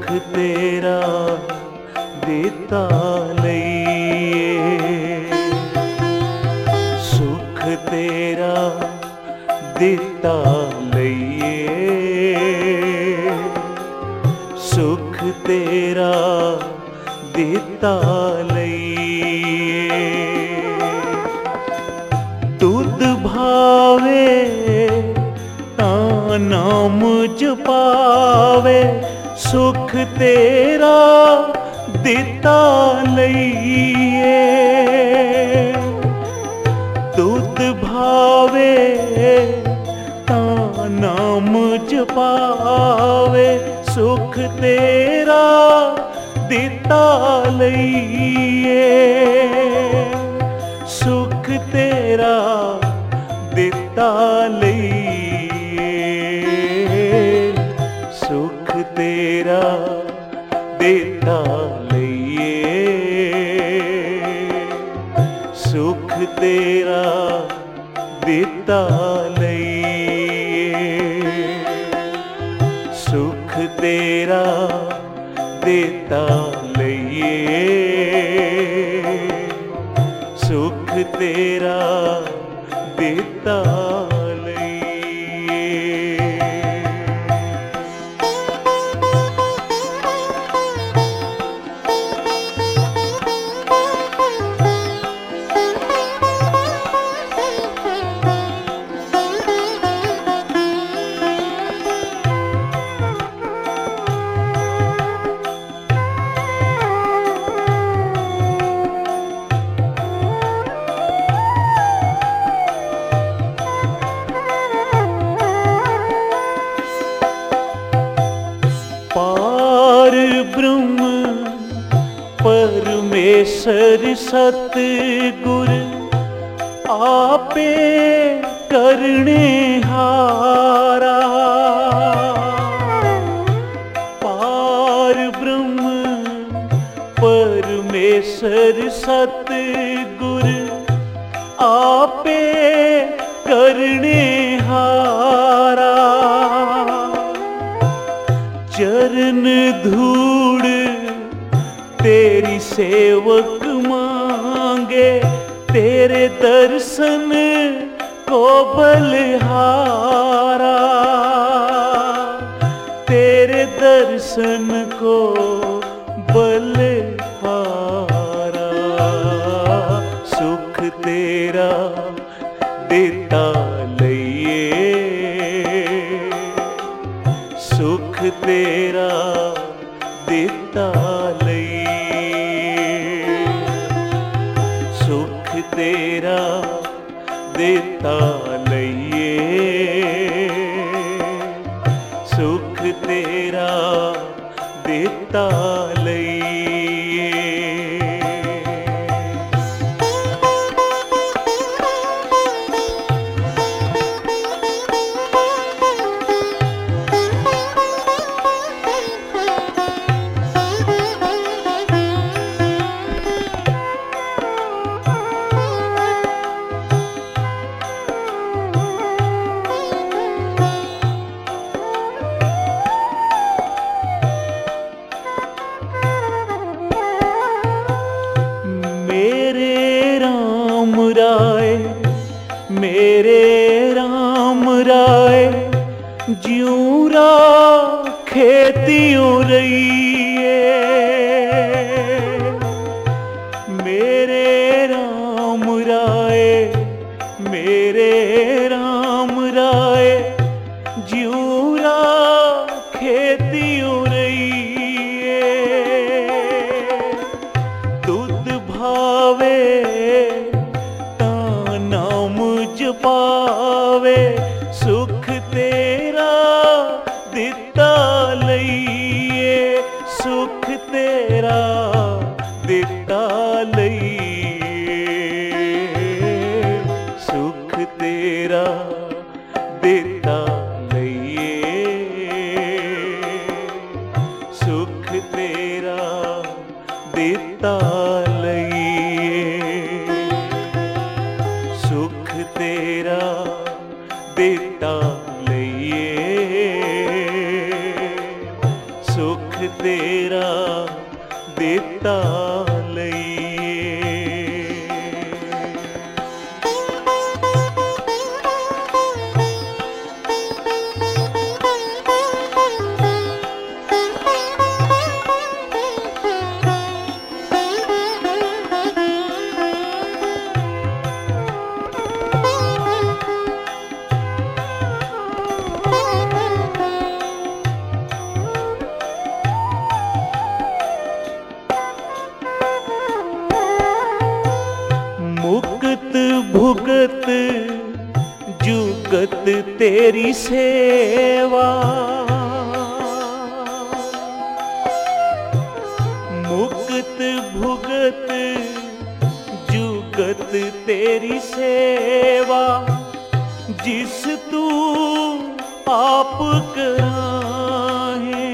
तेरा ਦਿੱਤਾ ਲਈਏ, ਸੁਖ ਤੇਰਾ ਦਿੱਤਾ ਲਈਏ, ਸੁਖ ਤੇਰਾ ਦਿੱਤਾ ਲਈਏ। ਤੁਧ ਭਾਵੇ ਤਾਂ ਨਾਮ ਜਪਾਵੇ, ਸੁਖ ਤੇਰਾ ਦਿੱਤਾ ਲਈਏ। ਤੁਧ ਭਾਵੇ ਤਾਂ ਨਾਮ ਜਪਾਵੇ, ਸੁਖ ਤੇਰਾ ਦਿੱਤਾ ਲਈਏ, ਸੁਖ ਤੇਰਾ ਦਿੱਤਾ ਲਈਏ, ਸੁਖ ਤੇਰਾ ਦਿੱਤਾ ਲਈਏ, ਸੁਖ ਤੇਰਾ ਦਿੱਤਾ ਲਈਏ, ਸੁਖ ਤੇਰਾ ਦਿੱਤਾ ਲਈਏ, ਸੁਖ ਤੇਰਾ ਦਿੱਤਾ पार ब्रह्म परमेश्वर सतगुर आपे करने हारा। पार ब्रह्म परमेश्वर सतगुर आपे करने हारा। चरण धूड़ तेरी सेवक मांगे, तेरे दर्शन को बलिहारा, तेरे दर्शन को बलिहारा। सुख तेरा देता लइए, सुख तेरा ਦਿੱਤਾ ਲਈਏ, ਸੁਖ ਤੇਰਾ ਦਿੱਤਾ ਲਈਏ, ਸੁਖ ਤੇਰਾ ਦਿੱਤਾ ਲਈਏ। मेरे राम राय ज्यों राखे त्यों रहिए। मेरे राम राय, मेरे राम राय ज्यों राखे त्यों रहिए। तुध भावे पावे, सुख तेरा ਦਿੱਤਾ ਲਈਏ, ਸੁਖ ਤੇਰਾ ਦਿੱਤਾ ਲਈਏ, ਸੁਖ ਤੇਰਾ ਦਿੱਤਾ ਲਈਏ, ਸੁਖ ਤੇਰਾ ਦਿੱਤਾ ਲਈਏ, ਸੁਖ ਤੇਰਾ ਦਿੱਤਾ ਲਈਏ, ਸੁਖ तेरा ਦਿੱਤਾ ਲਈਏ। मुक्त भुगत जुगत तेरी सेवा, मुक्त भुगत जुगत तेरी सेवा, जिस तू आप कराहे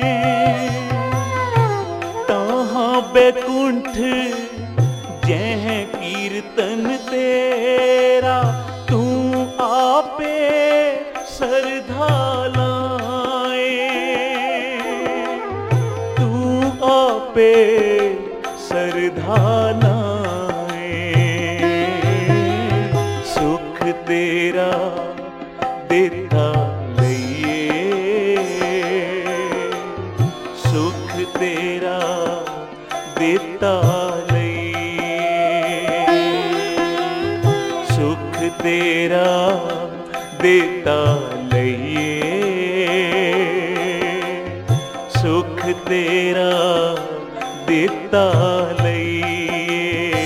तहाँ बैकुंठ जह कीर्तन तेरा, तू आपे सरधा लाए, तू आपे सरधा लाए। सुख तेरा देता लइए, सुख तेरा देता तेरा देता लइए, सुख तेरा देता लइए।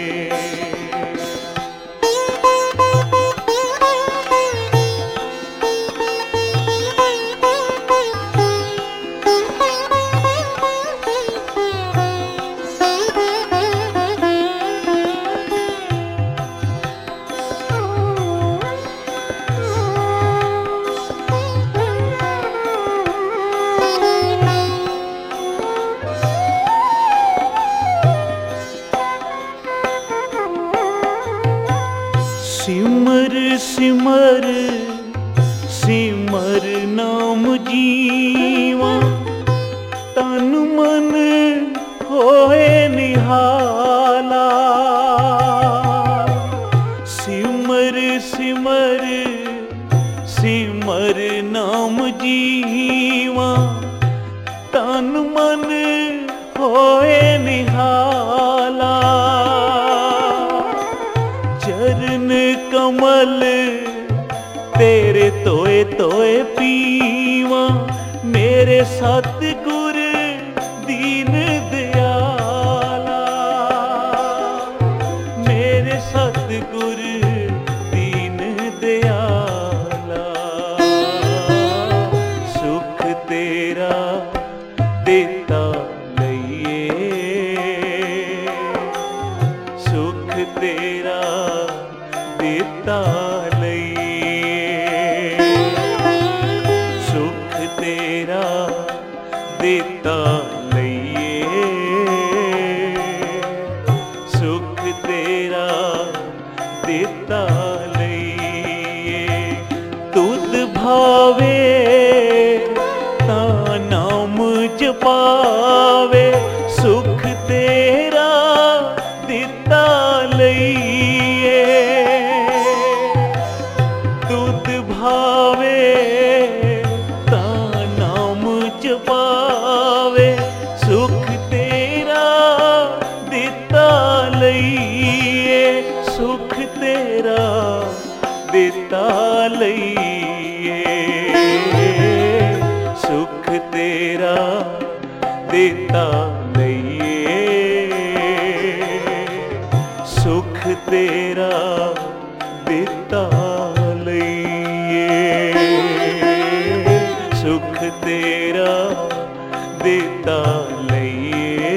सिमर सिमर सिमर नाम जीवा, तन मन होए निहाला। सिमर सिमर सिमर नाम जीवा, तन मन होए निहाला। चरण कमल तेरे तोए तोए पीवा, मेरे सतगुर दीन दयाला, मेरे सतगुर दीन दयाला। सुख तेरा देता लइए, सुख तेरा देता लइए, सुख तेरा देता लइए, सुख तेरा देता लइए। तुद भावे ता नाम जपावे, सुख तेरा देता लइए। तुद भावे ता नाम जपावे, सुख तेरा देता लइए, सुख तेरा देता लइए, सुख तेरा देता लइए, सुख तेरा देता लइए, सुख तेरा देता लइए,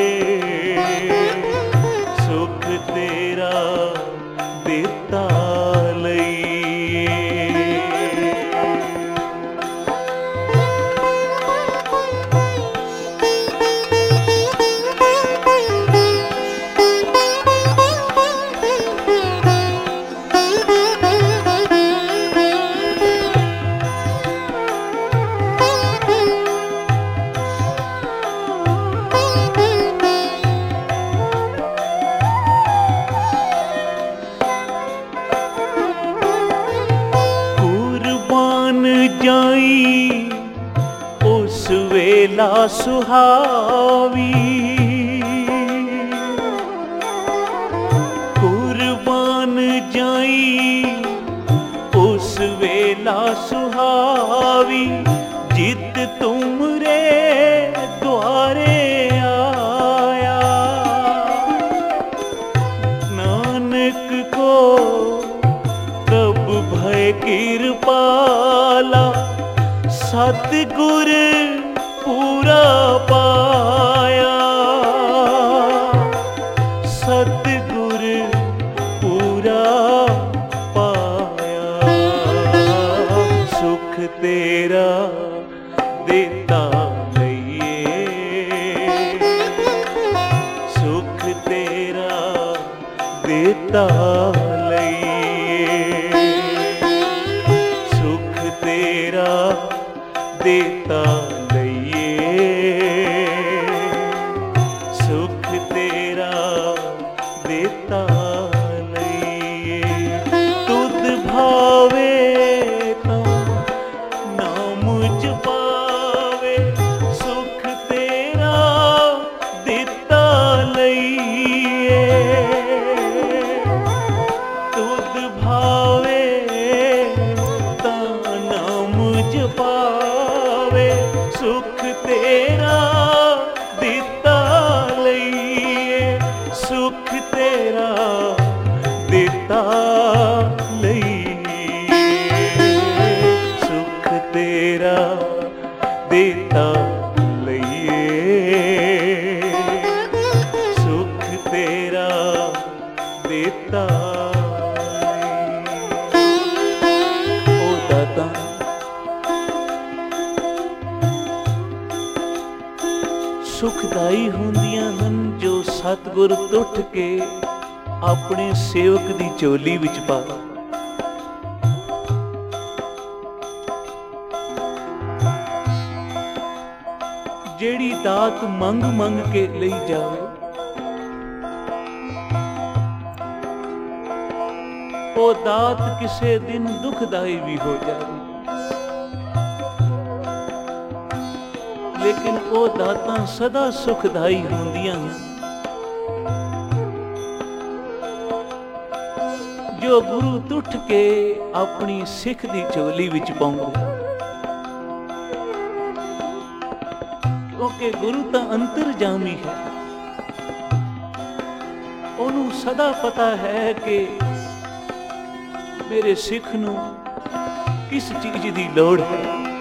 सुख तेरा देता लइए। वेला सुहावी, कुर्बान जाई उस वेला सुहावी, जित तुमरे द्वारे आया। नानक को प्रभु भय कृपाला, सतगुर पूरा पाया। सतगुर पूरा पाया। सुख तेरा देता लइए, सुख तेरा देता लइए, सुख तेरा देता लइए, सुख तेरा देता लइए। तुद भावे तो नाम जपावे, सुख तेरा देता लइए। तुद भावे तो नाम जपावे, सुख तेरा देता लइए, सुख तेरा देता लइए, सुख तेरा देता लइए, सुख तेरा देता लइए। ओ दाता सुखदाई ਹੁੰਦੀਆਂ ਹਨ ਜੋ ਸਤਿਗੁਰ ਟੁੱਟ ਕੇ ਆਪਣੇ ਸੇਵਕ ਦੀ ਝੋਲੀ ਵਿੱਚ ਪਾਵੇ। ਜਿਹੜੀ ਦਾਤ ਮੰਗ ਮੰਗ ਕੇ ਲਈ ਜਾਵੇ, ਉਹ ਦਾਤ ਕਿਸੇ ਦਿਨ ਦੁਖਦਾਈ ਵੀ ਹੋ ਜਾਵੇ। लेकिन वो दातां सदा सुखदाई होंदियां हैं जो गुरु टुट के अपनी सिख दी झोली विच पाउंदे। क्योंकि गुरु तां अंतरजामी है, ओनू सदा पता है कि मेरे सिख नू किस चीज दी लोड़ है,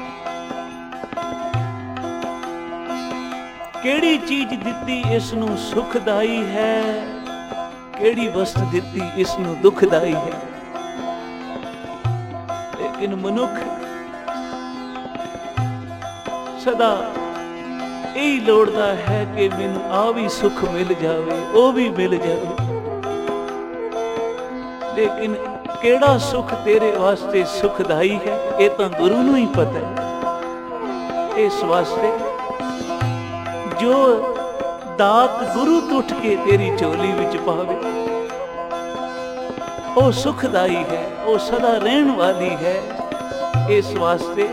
केड़ी चीज दिती इसनू सुखदाई है, केड़ी वस्तु दिती इसनू दुखदाई है। लेकिन मनुख सदा यही लोड़दा है कि मैनू आ भी सुख मिल जावे, ओ भी मिल जावे। लेकिन केड़ा सुख तेरे वास्ते सुखदाई है, ये तां गुरु नू ही पता है। इस वास्ते जो दात गुरु टुट के तेरी झोली विच पावे, वो सुखदाई है, वो सदा रहन वाली है। इस वास्ते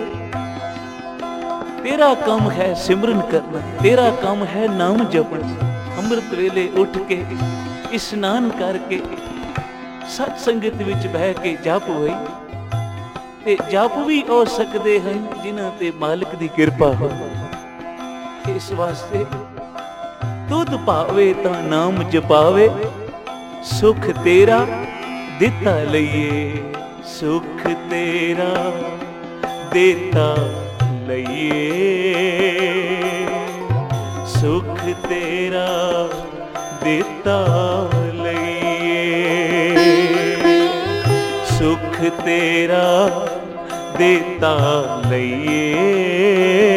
तेरा काम है सिमरन करना, तेरा काम है नाम जपना। अमृत वेले उठ के इस्नान करके सत संगत विच बह के जप होई, ते जप भी हो सकते हैं जिन्हां ते मालिक दी कृपा हो। इस वास्ते तुद पावे ता नाम जपावे, सुख तेरा देता लइए, सुख तेरा देता लइए, सुख तेरा देता लइए, सुख तेरा देता लइए,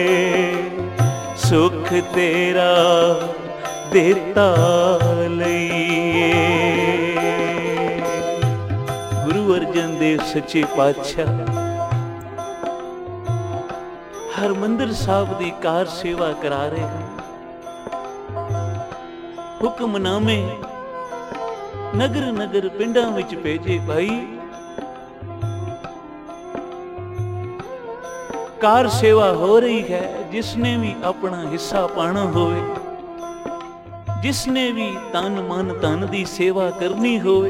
सुख तेरा देता लइए। गुरु अर्जन देव सच्चे पातशाह हरमंदिर साहब दी कार सेवा करा रहे हैं। हुक्मनामे नगर नगर पिंडां विच भेजे। भाई ਕਾਰ ਸੇਵਾ ਹੋ ਰਹੀ ਹੈ। ਜਿਸਨੇ ਵੀ ਆਪਣਾ ਹਿੱਸਾ ਪਾਣਾ ਹੋਵੇ, ਜਿਸਨੇ ਵੀ ਤਨ ਮਨ ਧਨ ਦੀ ਸੇਵਾ ਕਰਨੀ ਹੋਵੇ,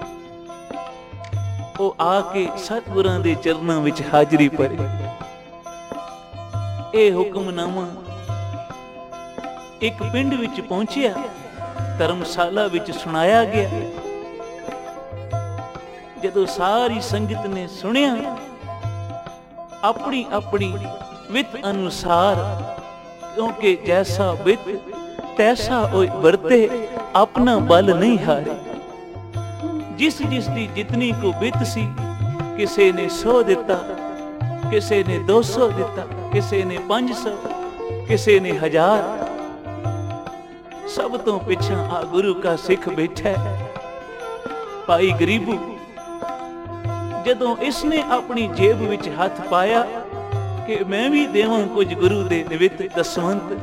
ਉਹ ਆ ਕੇ ਸਤਿਗੁਰਾਂ ਦੇ ਚਰਨਾਂ ਵਿੱਚ ਹਾਜ਼ਰੀ ਭਰੇ। ਇਹ ਹੁਕਮਨਾਮਾ ਇੱਕ ਪਿੰਡ ਵਿੱਚ ਪਹੁੰਚਿਆ, ਧਰਮਸ਼ਾਲਾ ਵਿੱਚ ਸੁਣਾਇਆ ਗਿਆ। ਜਦੋਂ ਸਾਰੀ ਸੰਗਤ ਨੇ ਸੁਣਿਆ, ਆਪਣੀ ਆਪਣੀ ਵਿੱਤ ਅਨੁਸਾਰ, ਕਿਉਂਕਿ ਜੈਸਾ ਵਿੱਤ ਤੈਸਾ ਉਹ ਵਰਤੇ, ਆਪਣਾ ਬਲ ਨਹੀਂ ਹਾਰੇ। ਜਿਸ ਜਿਸ ਦੀ ਜਿਤਨੀ ਕੋ ਵਿੱਤ ਸੀ, ਕਿਸੇ ਨੇ 100 ਦਿੱਤਾ, ਕਿਸੇ ਨੇ 200 ਦਿੱਤਾ, ਕਿਸੇ ਨੇ 500, ਕਿਸੇ ਨੇ 1000। ਸਭ ਤੋਂ ਪਿੱਛਾ ਆ ਗੁਰੂ ਕਾ ਸਿੱਖ ਬੈਠਾ ਭਾਈ ਗਰੀਬੂ। ਜਦੋਂ ਇਸਨੇ ਆਪਣੀ ਜੇਬ ਵਿੱਚ ਹੱਥ ਪਾਇਆ ਕਿ ਮੈਂ ਵੀ ਦੇਵਾਂ ਕੁਝ ਗੁਰੂ ਦੇ ਨਿਮਿਤ ਦਸਵੰਤ,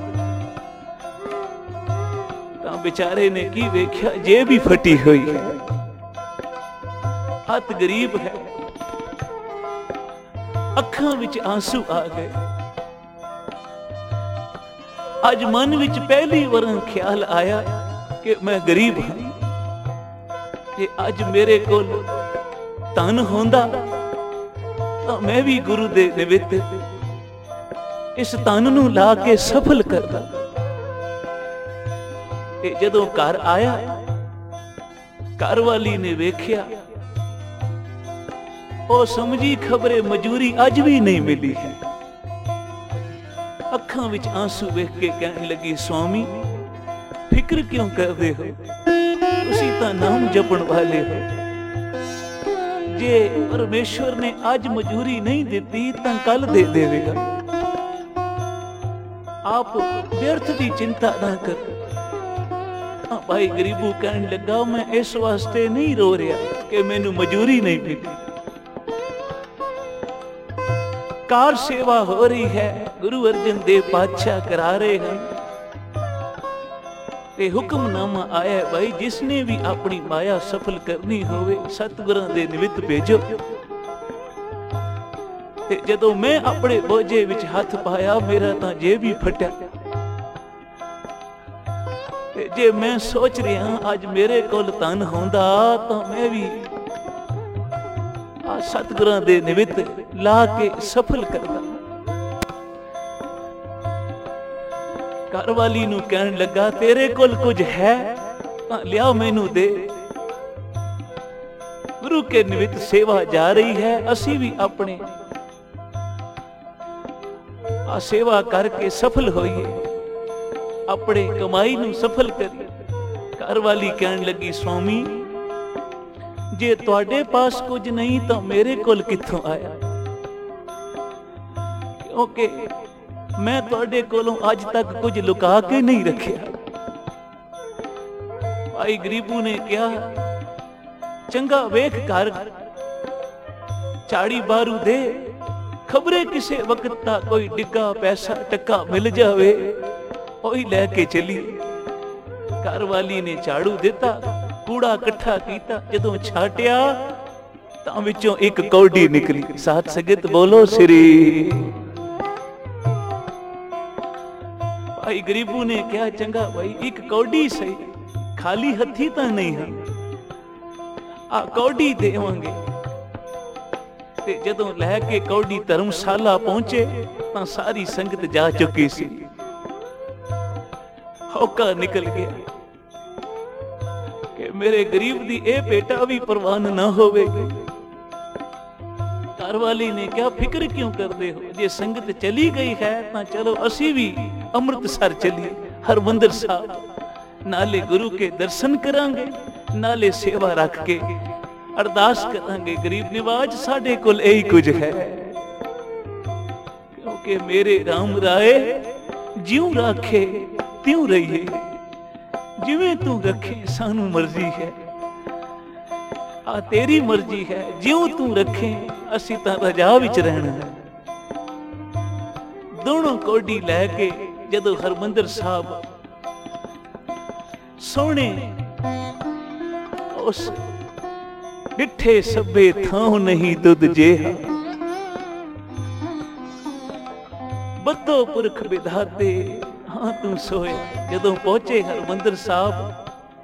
ਤਾਂ ਵਿਚਾਰੇ ਨੇ ਕੀ ਵੇਖਿਆ, ਜੇਬ ਹੀ ਫਟੀ ਹੋਈ ਹੈ, ਹੱਥ ਗਰੀਬ ਹੈ। ਅੱਖਾਂ ਵਿੱਚ ਆਂਸੂ ਆ ਗਏ। ਅੱਜ ਮਨ ਵਿੱਚ ਪਹਿਲੀ ਵਾਰ ਖਿਆਲ ਆਇਆ ਕਿ ਮੈਂ ਗਰੀਬ ਹਾਂ। ਜੇ ਅੱਜ ਮੇਰੇ ਕੋਲ ਧਨ ਹੁੰਦਾ ਤਾਂ ਮੈਂ ਵੀ ਗੁਰੂ ਦੇ ਨਿਮਿਤ ਇਸ ਧਨ ਨੂੰ ਲਾ ਕੇ ਸਫਲ ਕਰਦਾ। ਤੇ ਜਦੋਂ ਘਰ ਆਇਆ, ਘਰ ਵਾਲੀ ਨੇ ਵੇਖਿਆ, ਉਹ ਸਮਝੀ ਖਬਰੇ ਮਜੂਰੀ ਅੱਜ ਵੀ ਨਹੀਂ ਮਿਲੀ ਹੈ। ਅੱਖਾਂ ਵਿੱਚ ਆਂਸੂ ਵੇਖ ਕੇ ਕਹਿਣ ਲੱਗੀ, ਸਵਾਮੀ ਫਿਕਰ ਕਿਉਂ ਕਰਦੇ ਹੋ, ਤੁਸੀਂ ਤਾਂ ਨਾਮ ਜਪਣ ਵਾਲੇ ਹੋ। ਜੇ ਪਰਮੇਸ਼ਵਰ ਨੇ ਅੱਜ ਮਜੂਰੀ ਨਹੀਂ ਦਿੱਤੀ ਤਾਂ ਕੱਲ ਦੇ ਦੇਵੇਗਾ। ਆਪ ਵਿਅਰਥ ਦੀ ਚਿੰਤਾ ਨਾ ਕਰੋ। ਭਾਈ ਗਰੀਬੂ ਕਹਿਣ ਲੱਗਾ, ਮੈਂ ਇਸ ਵਾਸਤੇ ਨਹੀਂ ਰੋ ਰਿਹਾ ਕਿ ਮੈਨੂੰ ਮਜੂਰੀ ਨਹੀਂ ਮਿਲੀ। ਕਾਰ ਸੇਵਾ ਹੋ ਰਹੀ ਹੈ, ਗੁਰੂ ਅਰਜਨ ਦੇਵ ਪਾਤਸ਼ਾਹ ਕਰਾ ਰਹੇ ਹਨ। ਤੇ ਹੁਕਮਨਾਮਾ ਆਇਆ, ਭਾਈ ਜਿਸਨੇ ਵੀ ਆਪਣੀ ਮਾਇਆ ਸਫਲ ਕਰਨੀ ਹੋਵੇ, ਸਤਿਗੁਰਾਂ ਦੇ ਨਿਮਿਤ ਭੇਜੋ। ਤੇ ਜਦੋਂ ਮੈਂ ਆਪਣੇ ਬੋਝੇ ਵਿੱਚ ਹੱਥ ਪਾਇਆ, ਮੇਰਾ ਤਾਂ ਜੇਬ ਹੀ ਫਟਿਆ। ਤੇ ਜੇ ਮੈਂ ਸੋਚ ਰਿਹਾ ਅੱਜ ਮੇਰੇ ਕੋਲ ਧਨ ਹੁੰਦਾ ਤਾਂ ਮੈਂ ਵੀ ਆ ਸਤਿਗੁਰਾਂ ਦੇ ਨਿਮਿਤ ਲਾ ਕੇ ਸਫਲ ਕਰਦਾ। ਘਰ ਵਾਲੀ ਨੂੰ ਕਹਿਣ ਲੱਗਾ, ਤੇਰੇ ਕੋਲ ਕੁਝ ਹੈ ਤਾਂ ਲਿਆ ਮੈਨੂੰ ਦੇ। ਗੁਰੂ ਕੇ ਨਿਮਿਤ ਸੇਵਾ ਜਾ ਰਹੀ ਹੈ, ਅਸੀਂ ਵੀ ਆਪਣੇ ਆ ਸੇਵਾ ਕਰਕੇ ਸਫਲ ਹੋਈਏ, ਆਪਣੇ ਕਮਾਈ ਨੂੰ ਸਫਲ ਕਰੀਏ। ਘਰ ਵਾਲੀ ਕਹਿਣ ਲੱਗੀ, ਸਵਾਮੀ ਜੇ ਤੁਹਾਡੇ ਪਾਸ ਕੁਝ ਨਹੀਂ ਤਾਂ ਮੇਰੇ ਕੋਲ ਕਿੱਥੋਂ ਆਇਆ, ਕਿਉਂਕਿ ਮੈਂ ਤੁਹਾਡੇ ਕੋਲੋਂ ਅੱਜ ਤੱਕ ਕੁਝ ਲੁਕਾ ਕੇ ਨਹੀਂ ਰੱਖਿਆ। ਭਾਈ ਗਰੀਬੂ ਨੇ ਕਿਹਾ, ਚੰਗਾ ਵੇਖ ਘਰ ਝਾੜੀ ਬਾਰੂ ਦੇ, ਖਬਰੇ ਕਿਸੇ ਵਕਤ ਦਾ ਕੋਈ ਡਿੱਗਾ ਪੈਸਾ ਟੱਕਾ ਮਿਲ ਜਾਵੇ, ਉਹੀ ਲੈ ਕੇ ਚੱਲੀਏ। ਘਰ ਵਾਲੀ ਨੇ ਝਾੜੂ ਦਿੱਤਾ, ਕੂੜਾ ਇਕੱਠਾ ਕੀਤਾ, ਜਦੋਂ ਛਾਟਿਆ ਤਾਂ ਵਿੱਚੋਂ ਇੱਕ ਕੌਡੀ ਨਿਕਲੀ। ਸਾਧ ਸੰਗਤ ਬੋਲੋ ਸ੍ਰੀ। ਭਾਈ ਗਰੀਬੂ ਨੇ ਕਿਹਾ, ਚੰਗਾ ਭਾਈ ਇੱਕ ਕੌਡੀ ਸਹੀ, ਖਾਲੀ ਹੱਥੀ ਤਾਂ ਨਹੀਂ ਹਾਂ, ਆ ਕੌਡੀ ਦੇਵਾਂਗੇ। ਤੇ ਜਦੋਂ ਲੈ ਕੇ ਕੌਡੀ ਧਰਮਸ਼ਾਲਾ ਪਹੁੰਚੇ ਤਾਂ ਸਾਰੀ ਸੰਗਤ ਜਾ ਚੁੱਕੀ ਸੀ। ਹੌਕਾ ਨਿਕਲ ਗਿਆ ਕਿ ਮੇਰੇ ਗਰੀਬ ਦੀ ਇਹ ਬੇਟਾ ਵੀ ਪ੍ਰਵਾਨ ਨਾ ਹੋਵੇਗੀ। ਘਰ ਵਾਲੀ ਨੇ ਕਿਹਾ, ਫਿਕਰ ਕਿਉਂ ਕਰਦੇ ਹੋ, ਜੇ ਸੰਗਤ ਚਲੀ ਗਈ ਹੈ ਤਾਂ ਚਲੋ ਅਸੀਂ ਵੀ ਅੰਮ੍ਰਿਤਸਰ ਚੱਲੀਏ, ਹਰਮੰਦਰ ਸਾਹਿਬ, ਨਾਲੇ ਗੁਰੂ ਕੇ ਦਰਸ਼ਨ ਕਰਾਂਗੇ, ਨਾਲੇ ਸੇਵਾ ਰੱਖ ਕੇ ਅਰਦਾਸ ਕਰਾਂਗੇ। ਗਰੀਬ ਨਿਵਾਜ ਸਾਡੇ ਕੋਲ ਇਹੀ ਕੁਝ ਹੈ, ਕਿਉਂਕਿ ਮੇਰੇ ਰਾਮ ਰਾਏ ਜਿਉਂ ਰਾਖੇ ਤਿਉਂ ਰਹੀਏ, ਜਿਵੇਂ ਤੂੰ ਰੱਖੇ ਸਾਨੂੰ ਮਰਜ਼ੀ ਹੈ, ਆ ਤੇਰੀ ਮਰਜ਼ੀ ਹੈ, ਜਿਉਂ ਤੂੰ ਰੱਖੇ ਅਸੀਂ ਤਾਂ ਰਜਾ ਵਿੱਚ ਰਹਿਣਾ ਹੈ। ਦੋਨੋਂ ਕੋਡੀ ਲੈ ਕੇ ਜਦੋਂ ਹਰਮੰਦਰ ਸਾਹਿਬ ਸੋਹਣੇ ਉਸ ਡਿੱਠੇ ਸਭੇ ਥਾਂ ਨਹੀਂ ਦੁੱਧ ਜੇਹਾ, ओ पुरख विधाते हाँ तू सोया। जदों पहुंचे हरमंदिर साहब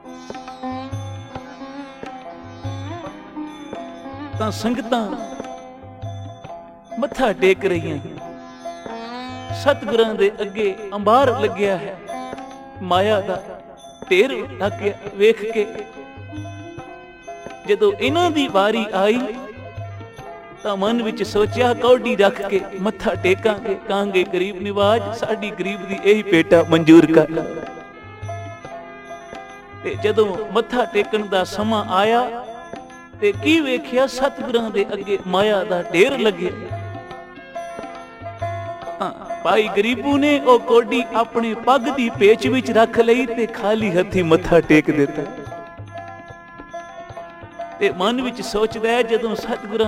तां संगतां मत्था टेक रहीआं। सतगुरां दे अगे अंबार लग्या है, माया दा ढेर ढाकिया वेख के जदों इन्हां दी वारी आई तां मन विच सोचिया कौडी रख के मत्था टेकांगे, कांगे गरीब निवाज साडी गरीब दी यही पेटा मंजूर कर। ते जदों मत्था टेकण दा समा आया ते की वेखिया सतगुरां दे अगे माया दा ढेर लगे। भाई गरीबू ने ओ कोडी अपने पग दी पेच विच रख लई ते खाली हथी मत्था टेक दिता। ते मन विच सोचदा है जदों सतगुरां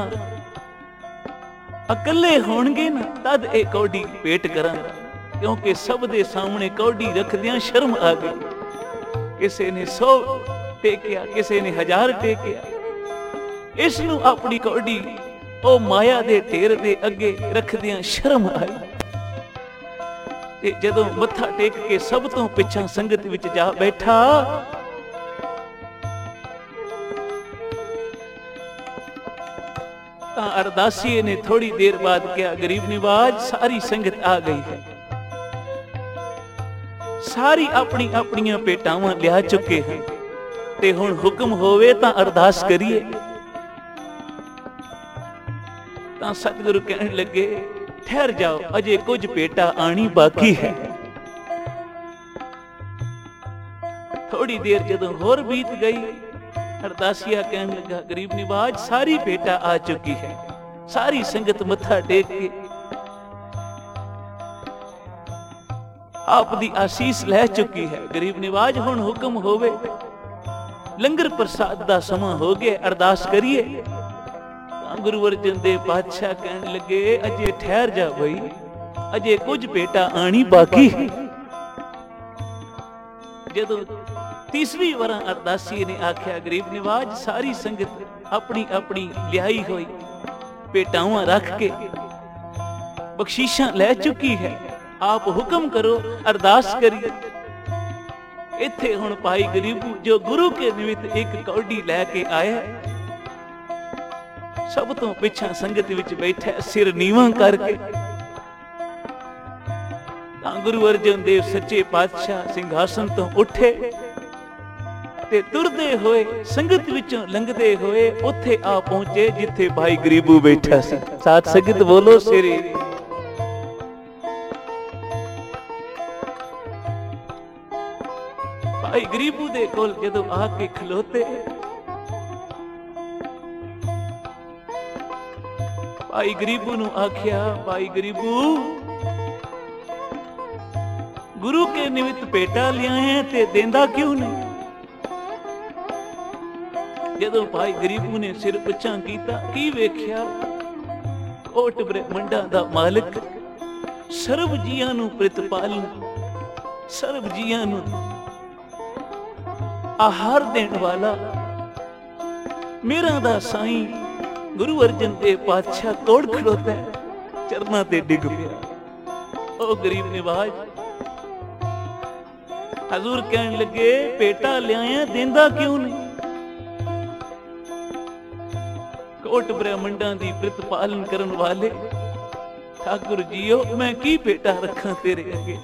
अकले होणगे ना तद ए कौडी पेट करांगा, क्योंकि सब दे सामने कौडी रखदियां शर्म आ गई। किसे ने 100 टेकिया, किसे ने 1000 टेकिया। इस नूं अपनी कौडी ओ माया दे ढेर दे अगे रखदियां शर्म आई। ते जदों मत्था टेक के सब तो पिछा संगत विच जा बैठा तां अरदासीए ने थोड़ी देर बाद कहा गरीब निवाज सारी संगत आ गई है, सारी अपनी अपनियां पेटावां लिया चुके हैं ते हुण हुक्म होवे तां अरदास करिए। तां सतगुरु कहने लगे ठहर जाओ, अजे कुछ पेटा आनी बाकी है। थोड़ी देर जदों होर बीत गई अरदासिया कहने लगा गरीब निवाज सारी पेटा आ चुकी है। सारी संगत मत्था टेक के आप दी आसीस लै चुकी है। गरीब निवाज हुण हुक्म होवे, लंगर प्रसाद दा समा हो गया, अरदास करिए। गुरु अर्जन देव पातशाह कहने लगे अजे ठहर जा भाई, अजे कुछ पेटा आनी बाकी है। जदों तीसरी बार अरदासी ने आख्या गरीब निवाज सारी संगत अपनी अपनी लियाई हुई पेटावां रख के बख्शीशां लै चुकी है, आप हुक्म करो अरदास करिए। इत्थे हुण भाई गरीबू जो गुरु के निमित्त एक कौडी लैके आया, सब तो पिछा संगत विच बैठा सिर नीवां करके। गुरु अर्जन देव सच्चे पातशाह सिंघासन तो उठे ते तुरदे होए संगत विचों लंघदे होए उत्थे आ पहुंचे जिथे भाई गरीबू बैठा सी। साथ संगत बोलो सिरे। भाई गरीबू दे कोल जदों आके खलोते भाई गरीबू नूं आख्या भाई गरीबू गुरु के निमित्त पेटा लियाए ते देंदा क्यों नहीं। जदों भाई गरीबू ने सिर पछा कीता की वेख्या कोट ब्रह्मंडा दा मालिक सर्व जियां नूं प्रतिपालन सर्व जियां नूं आहार देण वाला मेरा दा साईं गुरु अर्जन देव पातशाह तोड़ खड़ोता है, चरना ते डिग पिया। ओ गरीब निवाज हजूर कहने लगे पेटा लियाया देंदा क्यों नहीं। कोट ब्रह्मंडा दी प्रतिपालन करन वाले ठाकुर जीओ मैं की पेटा रखा तेरे अगे।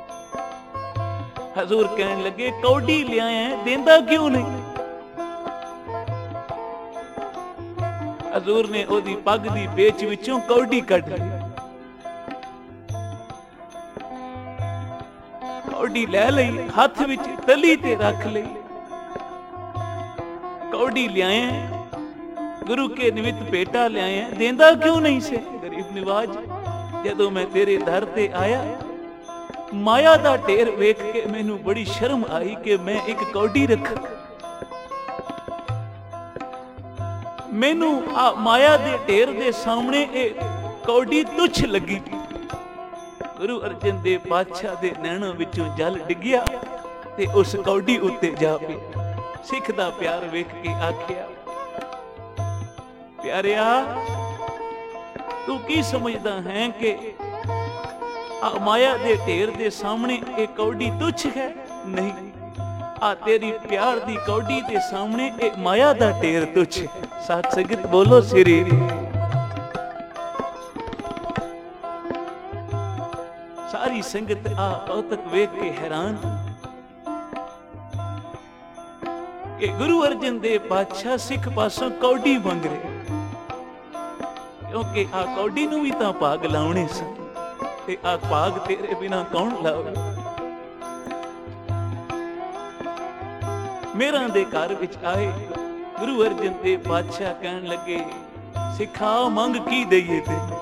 हजूर कहने लगे कौडी लियाया देंदा क्यों नहीं। हजूर ने ओदी पग दी पेच विचों कौडी कढ ली, कौडी लै लई हाथ विच तली ते रख लई। कौडी लियाए गुरु के निमित्त पेटा लियाए देंदा क्यों नहीं से। गरीब निवाज जदों मैं तेरे दर ते आया माया दा ढेर वेख के मैनू बड़ी शर्म आई कि मैं एक कौडी रखा। मैनू आ माया दे ढेर दे सामने ए कौडी तुच्छ लगी। गुरु अर्जन देव पातशाह दे नैणों विचों जल डिग्या ते उस कौडी उत्ते जा पिया। सिख दा प्यार वेख के आखिया प्यारिया तू की समझदा है कि आ माया दे ढेर दे सामने एक कौड़ी तुच्छ है नहीं, आ तेरी प्यार दी कौड़ी दे सामने एक माया दा ढेर तुच्छ है। साथ संगत बोलो श्री। सारी संगत आ कौतक वेख के हैरान कि गुरु अर्जन देव पातशाह सिख पासों कौड़ी मंग रहे, क्योंकि आ कौड़ी नूं भी तां भाग लाउणे सन ते आ भाग तेरे बिना कौन लावे। मेरा दे घर विच आए गुरु अर्जन देव पातशाह कहन लगे, सिखा मंग की दईए तेरे,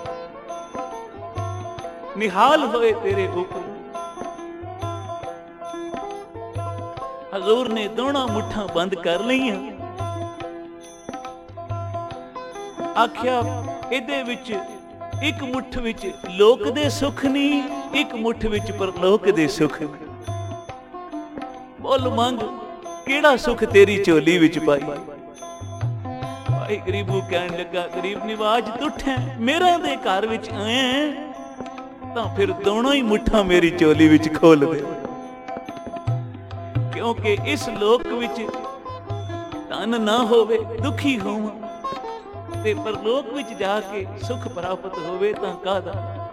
निहाल होए तेरे हुक्म। हजूर ने दोनों मुठ्ठा बंद कर लईयां, आख्या ਇਹਦੇ ਵਿੱਚ ਇੱਕ ਮੁੱਠ ਵਿੱਚ ਲੋਕ ਦੇ ਸੁੱਖ ਨਹੀਂ, ਇੱਕ ਮੁੱਠ ਵਿੱਚ ਪਰਲੋਕ ਦੇ ਸੁੱਖ। ਬੋਲ ਮੰਗ ਕਿਹੜਾ ਸੁੱਖ ਤੇਰੀ ਝੋਲੀ ਵਿੱਚ ਪਾਈ। ਭਾਈ ਗਰੀਬੂ ਕਹਿਣ ਲੱਗਾ, ਗਰੀਬ ਨਿਵਾਜ ਤੁਠੈ ਮੇਰਾ ਦੇ ਘਰ ਵਿੱਚ ਆਏ ਤਾਂ ਫਿਰ ਦੋਨੋਂ ਹੀ ਮੁੱਠਾਂ ਮੇਰੀ ਝੋਲੀ ਵਿੱਚ ਖੋਲ ਦੇ, ਕਿਉਂਕਿ ਇਸ ਲੋਕ ਵਿੱਚ ਧਨ ਨਾ ਹੋਵੇ ਦੁਖੀ ਹੋਵਾਂ ਤੇ ਪਰਲੋਕ ਵਿੱਚ ਜਾ ਕੇ ਸੁਖ ਪ੍ਰਾਪਤ ਹੋਵੇ ਤਾਂ ਕਾਹਦਾ।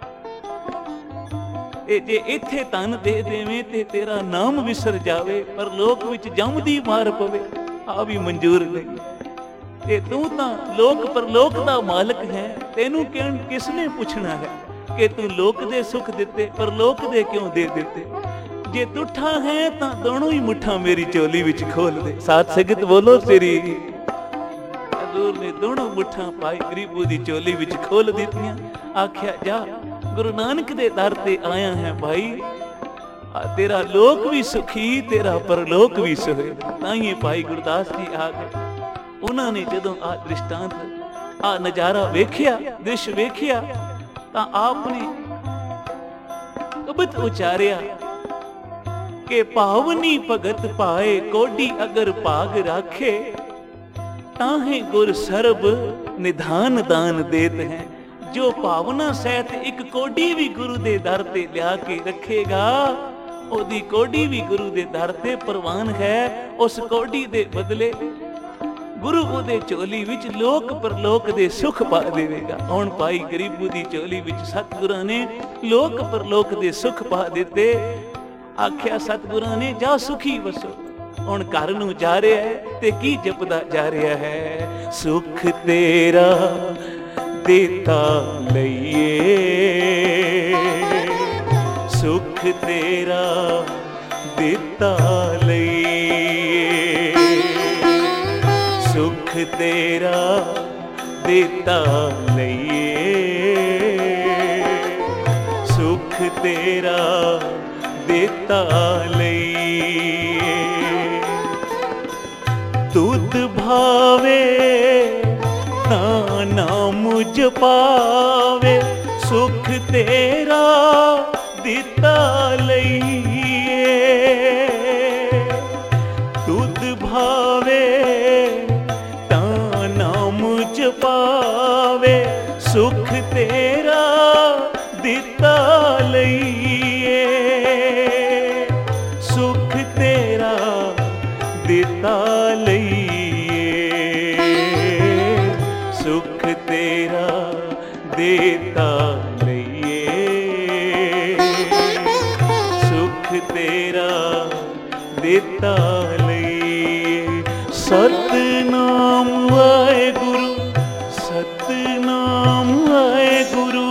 ਇਹ ਜੇ ਇੱਥੇ ਧਨ ਦੇ ਦੇਵੇਂ ਤੇ ਤੇਰਾ ਨਾਮ ਵਿਸਰ ਜਾਵੇ, ਪਰਲੋਕ ਵਿੱਚ ਜਮ ਦੀ ਮਾਰ ਪਵੇ, ਆ ਵੀ ਮਨਜ਼ੂਰ ਨਹੀਂ। ਤੇ ਤੂੰ ਤਾਂ ਲੋਕ ਪਰਲੋਕ ਦਾ ਮਾਲਕ ਹੈ, ਤੈਨੂੰ ਕਿਸ ਨੇ ਪੁੱਛਣਾ ਹੈ ਕਿ ਤੂੰ ਲੋਕ ਦੇ ਸੁਖ ਦਿੱਤੇ ਪਰਲੋਕ ਦੇ ਕਿਉਂ ਦੇ ਦਿੱਤੇ। ਜੇ ਤੁਠਾ ਹੈ ਤਾਂ ਦੋਨੋਂ ਹੀ ਮੁੱਠਾਂ ਮੇਰੀ ਝੋਲੀ ਵਿੱਚ ਖੋਲ ਦੇ। ਸਾਧ ਸੰਗਤ ਬੋਲੋ ਸ੍ਰੀ। हजूर ने दोनों मुठ्ठा पाई गरीबू दी चोली विच खोल दित्तियां, आख्या जा गुरु नानक दे दर ते आया है भाई, तेरा लोक भी सुखी तेरा परलोक भी सुहे। ताइए भाई गुरदास जी आ गए, उन्होंने जदों आ दृष्टांत आ नजारा वेखिया, दृश्य वेखिया तां आपने कबत उचारिया कि पावनी भगत पाए कोडी अगर भाग राखे, ताहे गुर सरब निधान दान देत हैं। जो भावना सहित एक कोडी भी गुरु दे दर ते लिया के रखेगा, ओदी कोडी भी गुरु दे दर ते प्रवान है। उस कोडी दे बदले गुरु ओदे चोली विच लोक परलोक दे सुख पा देवेगा। हुण भाई गरीबू दी चोली विच सतगुरां ने लोक परलोक दे सुख पा दिते। आख्या सतगुरां ने जा सुखी वसो। ਹੁਣ ਘਰ ਨੂੰ ਜਾ ਰਿਹਾ ਹੈ ਤੇ ਕੀ ਜਪਦਾ ਜਾ ਰਿਹਾ ਹੈ, ਸੁਖ ਤੇਰਾ ਦੇਤਾ ਲਈਏ, ਸੁਖ ਤੇਰਾ ਦੇਤਾ ਲਈਏ, ਸੁਖ ਤੇਰਾ ਦੇਤਾ ਲਈਏ, ਸੁਖ ਤੇਰਾ ਦੇਤਾ ਲਈਏ। तुद भावे ना नाम जपावे, सुख तेरा दिता लईए। तुद भावे ना नाम जपावे, सुख तेरा दिता लईए, सुख तेरा दिता लईए, सुख तेरा देता लईए, सुख तेरा देता लईए। सतनाम वाहेगुरु, सतनाम वाहेगुरु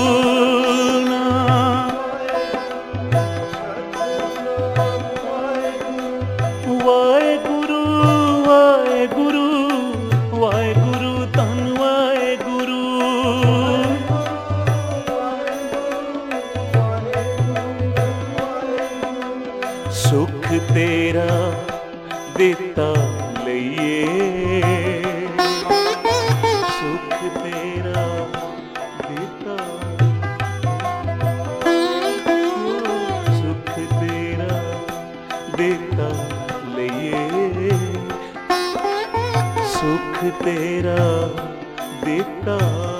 सुख तेरा देता लईए, सुख तेरा देता, सुख तेरा देता लईए, सुख तेरा देता